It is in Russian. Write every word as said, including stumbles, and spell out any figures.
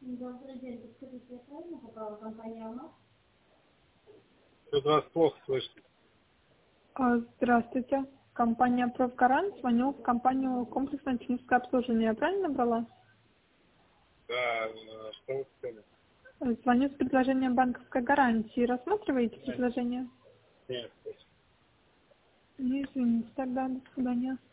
Добрый день, подскажите, я правильно попала в компанию АМА? Тут вас плохо слышно. А, Здравствуйте. Компания «Профгарант». Звоню в компанию «Комплексное техническое обслуживание». Я правильно набрала? Да, э, что вы хотели? Э, Звоню с предложением банковской гарантии. Рассматриваете Нет. предложение? Нет, спасибо. Ну, извините, тогда до свидания.